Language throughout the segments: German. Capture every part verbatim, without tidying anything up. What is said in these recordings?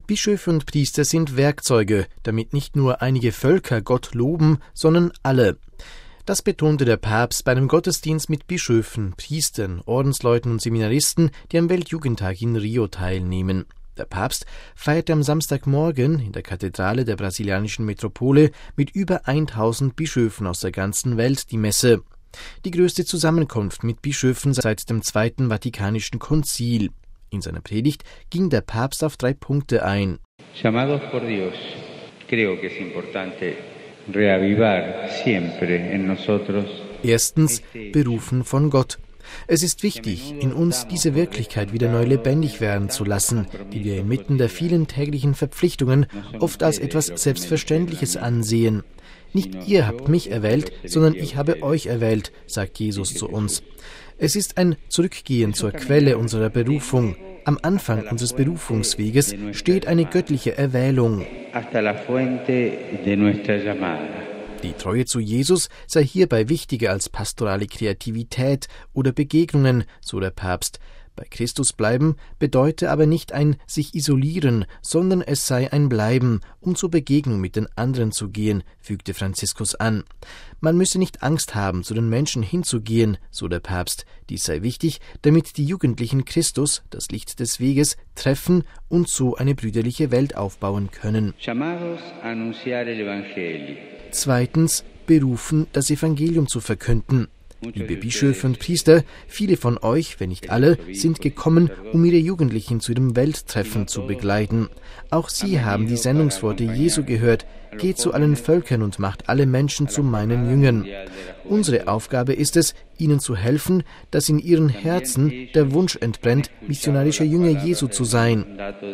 Bischöfe und Priester sind Werkzeuge, damit nicht nur einige Völker Gott loben, sondern alle. Das betonte der Papst bei einem Gottesdienst mit Bischöfen, Priestern, Ordensleuten und Seminaristen, die am Weltjugendtag in Rio teilnehmen. Der Papst feierte am Samstagmorgen in der Kathedrale der brasilianischen Metropole mit über tausend Bischöfen aus der ganzen Welt die Messe. Die größte Zusammenkunft mit Bischöfen seit dem Zweiten Vatikanischen Konzil. In seiner Predigt ging der Papst auf drei Punkte ein. Llamados por Dios, creo que es importante reavivar siempre en nosotros. Erstens, berufen von Gott. Es ist wichtig, in uns diese Wirklichkeit wieder neu lebendig werden zu lassen, die wir inmitten der vielen täglichen Verpflichtungen oft als etwas Selbstverständliches ansehen. Nicht ihr habt mich erwählt, sondern ich habe euch erwählt, sagt Jesus zu uns. Es ist ein Zurückgehen zur Quelle unserer Berufung. Am Anfang unseres Berufungsweges steht eine göttliche Erwählung. Die Treue zu Jesus sei hierbei wichtiger als pastorale Kreativität oder Begegnungen, so der Papst. Bei Christus bleiben bedeute aber nicht ein sich isolieren, sondern es sei ein Bleiben, um zur Begegnung mit den anderen zu gehen, fügte Franziskus an. Man müsse nicht Angst haben, zu den Menschen hinzugehen, so der Papst. Dies sei wichtig, damit die Jugendlichen Christus, das Licht des Weges, treffen und so eine brüderliche Welt aufbauen können. Zweitens, berufen, das Evangelium zu verkünden. Liebe Bischöfe und Priester, viele von euch, wenn nicht alle, sind gekommen, um ihre Jugendlichen zu ihrem Welttreffen zu begleiten. Auch sie haben die Sendungsworte Jesu gehört: Geht zu allen Völkern und macht alle Menschen zu meinen Jüngern. Unsere Aufgabe ist es, ihnen zu helfen, dass in ihren Herzen der Wunsch entbrennt, missionarischer Jünger Jesu zu sein.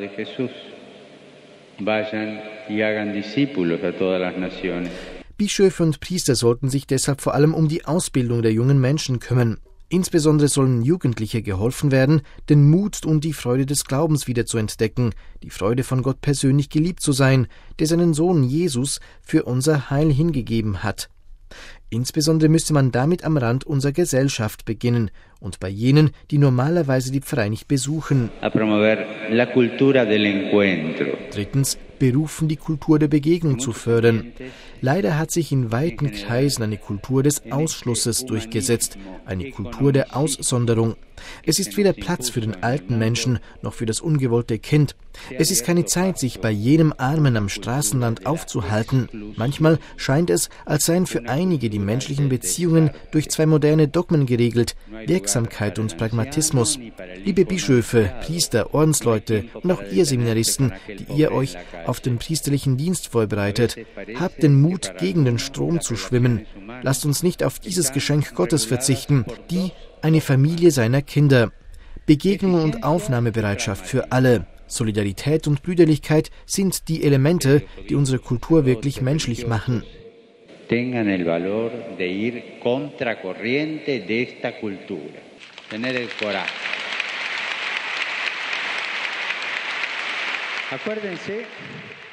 Bischöfe und Priester sollten sich deshalb vor allem um die Ausbildung der jungen Menschen kümmern. Insbesondere sollen Jugendliche geholfen werden, den Mut und die Freude des Glaubens wieder zu entdecken, die Freude von Gott persönlich geliebt zu sein, der seinen Sohn Jesus für unser Heil hingegeben hat. Insbesondere müsste man damit am Rand unserer Gesellschaft beginnen und bei jenen, die normalerweise die Pfarrei nicht besuchen. Drittens, berufen, die Kultur der Begegnung zu fördern. Leider hat sich in weiten Kreisen eine Kultur des Ausschlusses durchgesetzt, eine Kultur der Aussonderung. Es ist weder Platz für den alten Menschen noch für das ungewollte Kind. Es ist keine Zeit, sich bei jenem Armen am Straßenrand aufzuhalten. Manchmal scheint es, als seien für einige die menschlichen Beziehungen durch zwei moderne Dogmen geregelt: Wirksamkeit und Pragmatismus. Liebe Bischöfe, Priester, Ordensleute und auch ihr Seminaristen, die ihr euch auf den priesterlichen Dienst vorbereitet, habt den Mut, gegen den Strom zu schwimmen. Lasst uns nicht auf dieses Geschenk Gottes verzichten, die eine Familie seiner Kinder. Begegnung und Aufnahmebereitschaft für alle, Solidarität und Brüderlichkeit sind die Elemente, die unsere Kultur wirklich menschlich machen. Tengan el valor de ir contra corriente de esta cultura. Tener el coraje. Acuérdense